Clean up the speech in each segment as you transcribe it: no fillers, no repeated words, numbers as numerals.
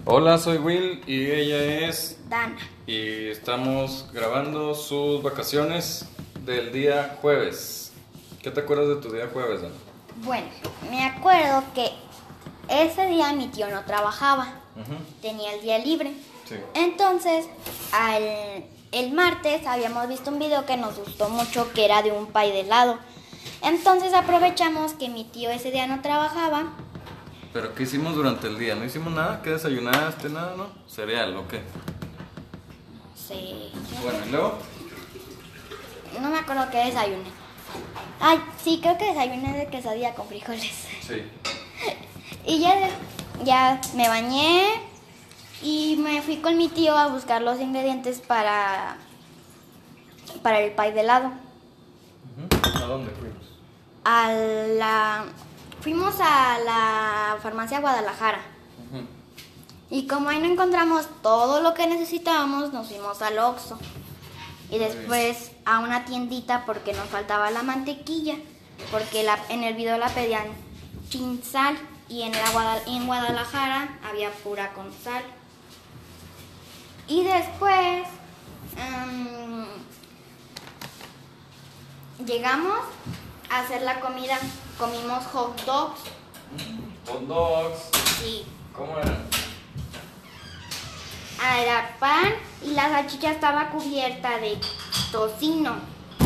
Hola, soy Will y ella es Dana. y estamos grabando sus vacaciones del día jueves. ¿Qué te acuerdas de tu día jueves, Dana? Bueno, me acuerdo que ese día mi tío no trabajaba, tenía el día libre. Sí. Entonces, el martes habíamos visto un video que nos gustó mucho, que era de un pay de helado. Entonces aprovechamos que mi tío ese día no trabajaba. ¿Pero qué hicimos durante el día? ¿No hicimos nada? ¿Qué desayunaste? ¿Nada, no? ¿Cereal o qué? Sí. Bueno, ¿y luego? No me acuerdo qué desayuné. Ay, sí, creo que desayuné de quesadilla con frijoles. Sí. Y ya me bañé y me fui con mi tío a buscar los ingredientes para el pay de helado. ¿A dónde fuimos? Fuimos a la farmacia Guadalajara. Y como ahí no encontramos todo lo que necesitábamos, nos fuimos al Oxxo. Y después a una tiendita porque nos faltaba la mantequilla. Porque en el video la pedían sin sal y en Guadalajara había pura con sal. Y después llegamos a hacer la comida. Comimos hot dogs. Hot dogs. Sí. ¿Cómo eran? Era pan y la salchicha estaba cubierta de tocino.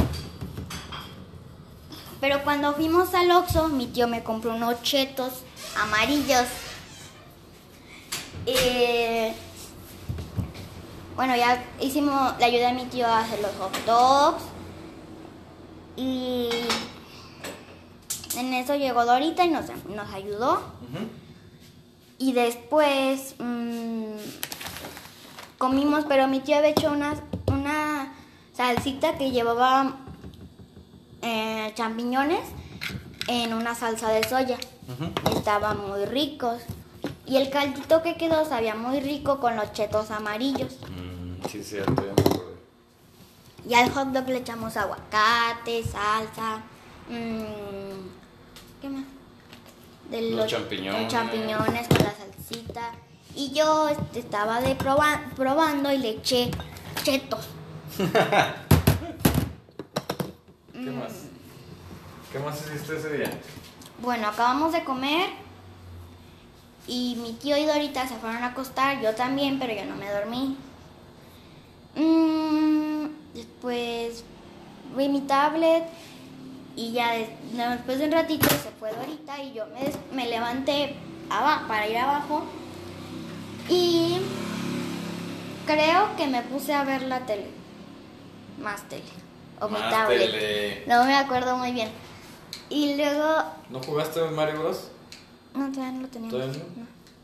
Pero cuando fuimos al Oxxo, mi tío me compró unos chetos amarillos. Bueno, ya le ayudé a mi tío a hacer los hot dogs. Y en eso llegó Dorita y nos ayudó. Y después comimos, pero mi tío había hecho una salsita que llevaba champiñones en una salsa de soya. Estaban muy ricos. Y el caldito que quedó sabía muy rico con los chetos amarillos. Sí, cierto, ya me acordé. Y al hot dog le echamos aguacate, salsa, ¿qué más? Los champiñones. Los champiñones con la salsita. Y yo estaba probando y le eché chetos. ¿Qué más? ¿Qué más hiciste ese día? Bueno, acabamos de comer y mi tío y Dorita se fueron a acostar, yo también, pero yo no me dormí. Después vi mi tablet y ya después de un ratito se fue Dorita y yo me levanté para ir abajo y creo que me puse a ver la tele, más tele, o mi tablet. Tele. No me acuerdo muy bien. Y luego... ¿No jugaste Mario Bros? No, todavía no lo teníamos. ¿Todavía no?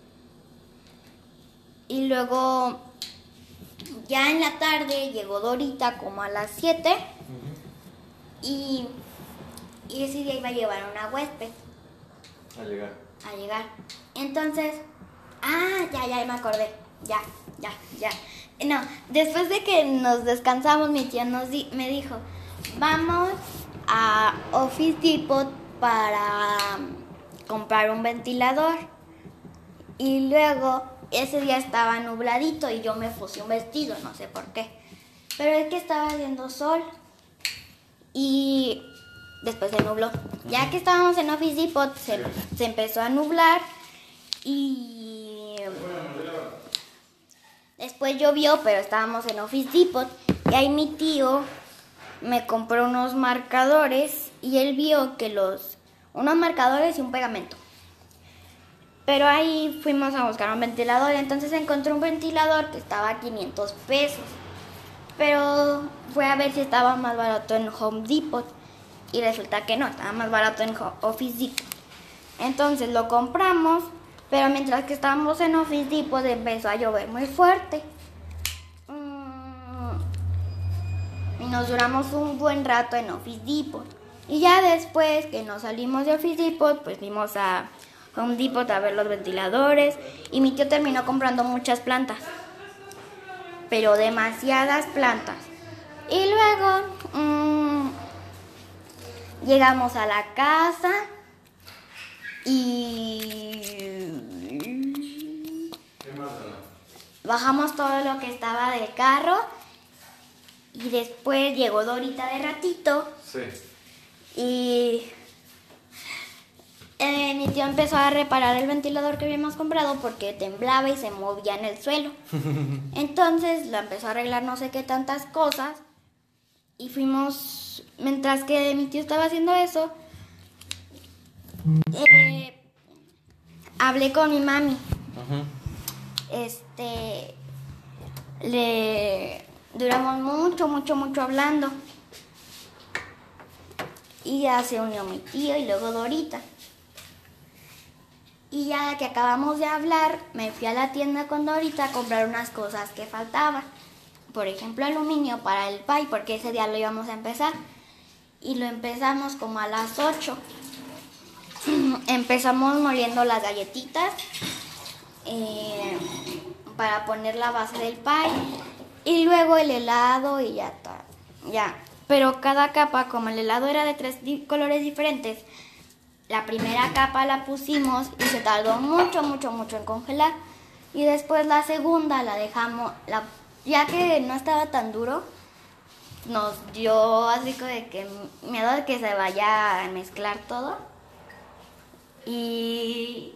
Y luego, ya en la tarde, llegó Dorita como a las 7. Y ese día iba a llevar a una huésped. A llegar. Entonces, ya me acordé. Ya. No, después de que nos descansamos, mi tía me dijo, vamos a Office Depot para comprar un ventilador. Y luego ese día estaba nubladito y yo me puse un vestido, no sé por qué. Pero es que estaba haciendo sol y después se nubló. Ya que estábamos en Office Depot se empezó a nublar y después llovió, pero estábamos en Office Depot y ahí mi tío me compró unos marcadores y él vio que unos marcadores y un pegamento. Pero ahí fuimos a buscar un ventilador, entonces encontré un ventilador que estaba a 500 pesos. Pero fue a ver si estaba más barato en Home Depot y resulta que no, estaba más barato en Office Depot. Entonces lo compramos, pero mientras que estábamos en Office Depot empezó a llover muy fuerte. Y nos duramos un buen rato en Office Depot. Y ya después que nos salimos de Office Depot, pues fuimos a Home Depot a ver los ventiladores. Y mi tío terminó comprando muchas plantas. Pero demasiadas plantas. Y luego llegamos a la casa y ¿Qué más? bajamos todo lo que estaba del carro y después llegó Dorita de ratito. Sí. Y mi tío empezó a reparar el ventilador que habíamos comprado porque temblaba y se movía en el suelo. Entonces lo empezó a arreglar no sé qué tantas cosas. Y fuimos, mientras que mi tío estaba haciendo eso, hablé con mi mami. Le duramos mucho hablando. Y ya se unió mi tío y luego Dorita. Y ya que acabamos de hablar, me fui a la tienda con Dorita a comprar unas cosas que faltaban. Por ejemplo, aluminio para el pie, porque ese día lo íbamos a empezar. Y lo empezamos como a las 8. Empezamos moliendo las galletitas para poner la base del pie. Y luego el helado y ya está. Ya. Pero cada capa, como el helado era de 3 colores diferentes, la primera capa la pusimos y se tardó mucho en congelar. Y después la segunda la dejamos, ya que no estaba tan duro, nos dio así como de que miedo de que se vaya a mezclar todo. Y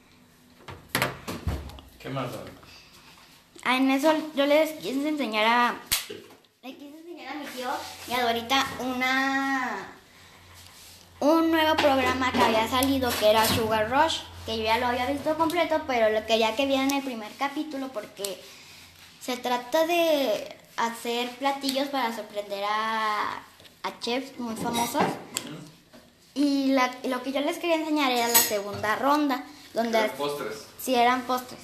¿qué más? En eso yo les quise enseñar a mi tío y a Dorita un nuevo programa que había salido, que era Sugar Rush, que yo ya lo había visto completo, pero lo quería que vieran el primer capítulo porque se trata de hacer platillos para sorprender a chefs muy famosos. Y lo que yo les quería enseñar era la segunda ronda, donde ¿Eran postres? Sí, eran postres.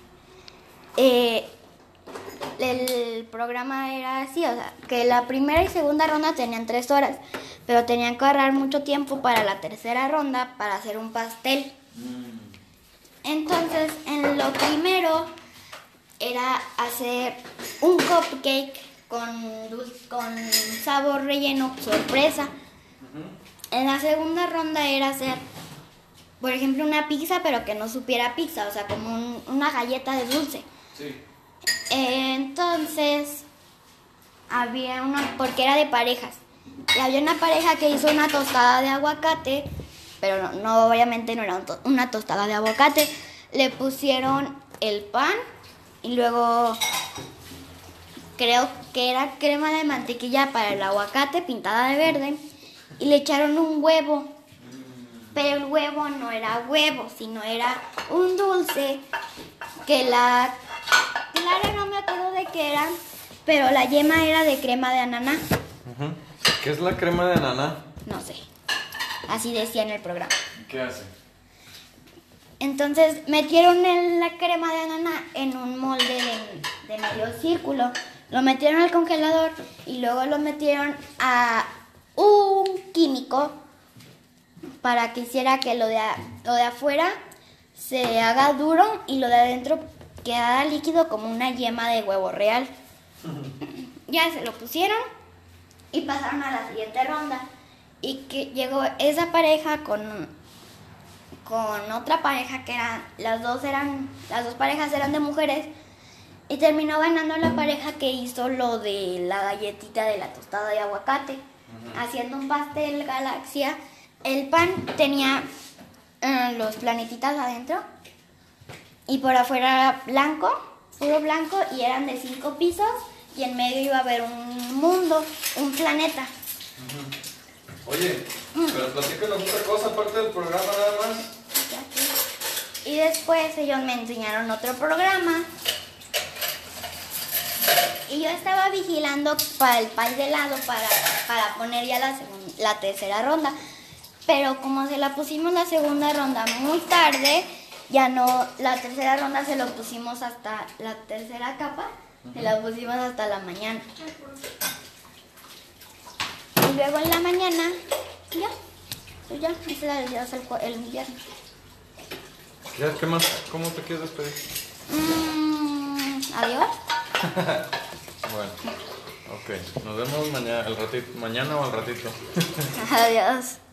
El programa era así, o sea, que la primera y segunda ronda tenían 3 horas, pero tenían que ahorrar mucho tiempo para la tercera ronda para hacer un pastel. Entonces, en lo primero era hacer un cupcake con sabor relleno sorpresa. En la segunda ronda era hacer, por ejemplo, una pizza, pero que no supiera pizza, o sea, como una galleta de dulce. Sí. Entonces, había porque era de parejas. Y había una pareja que hizo una tostada de aguacate, pero no obviamente no era una tostada de aguacate. Le pusieron el pan y luego creo que era crema de mantequilla para el aguacate pintada de verde y le echaron un huevo. Pero el huevo no era huevo, sino era un dulce que la clara no me acuerdo de qué era, pero la yema era de crema de ananá. ¿Qué es la crema de ananá? No sé, así decía en el programa. ¿Qué hace? Entonces metieron la crema de ananá en un molde de medio círculo, lo metieron al congelador y luego lo metieron a un químico para que hiciera que lo de afuera se haga duro y lo de adentro quedara líquido como una yema de huevo real. Ya se lo pusieron y pasaron a la siguiente ronda. Y que llegó esa pareja con otra pareja que las dos parejas eran de mujeres. Y terminó ganando la pareja que hizo lo de la galletita de la tostada de aguacate. Haciendo un pastel galaxia. El pan tenía los planetitas adentro. Y por afuera era blanco, puro blanco. Y eran de 5 pisos. Y en medio iba a haber un mundo, un planeta. Oye, pero platícanos otra cosa aparte del programa nada más. Y después ellos me enseñaron otro programa. Y yo estaba vigilando para el pie de helado para poner ya la tercera ronda. Pero como se la pusimos la segunda ronda muy tarde, ya no, la tercera ronda se lo pusimos hasta la tercera capa, se la pusimos hasta la mañana. Y luego en la mañana, ya, ese era el viernes. Ya, ¿qué más? ¿Cómo te quieres despedir? Adiós. Bueno, ok. Nos vemos mañana o al ratito. Adiós.